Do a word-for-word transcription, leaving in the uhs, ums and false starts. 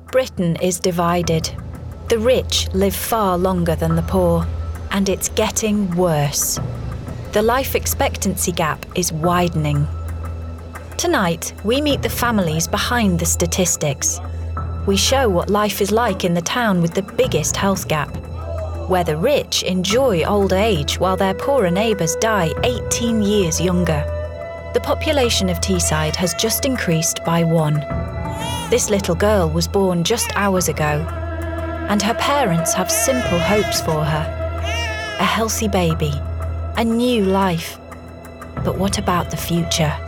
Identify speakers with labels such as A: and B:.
A: Britain is divided. The rich live far longer than the poor, and it's getting worse. The life expectancy gap is widening. Tonight, we meet the families behind the statistics. We show what life is like in the town with the biggest health gap, where the rich enjoy old age while their poorer neighbours die eighteen years younger. The population of Teesside has just increased by one. This little girl was born just hours ago, and her parents have simple hopes for her. A healthy baby, a new life. But what about the future?